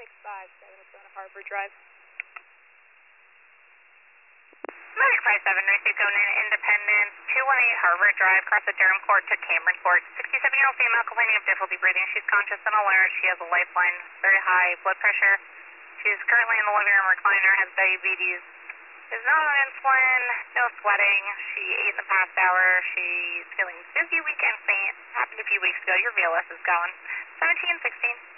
57 Harbor Drive. Medic 57, North Conan, Independence, 218 Harvard Drive, across the Durham Court to Cameron Court. 67-year-old female complaining of difficulty breathing. She's conscious and alert. She has a lifeline, very high blood pressure. She's currently in the living room recliner, has diabetes. Is not on insulin, no sweating. She ate in the past hour. She's feeling dizzy, weak, and faint. Happened a few weeks ago. Your VLS is going. 1716.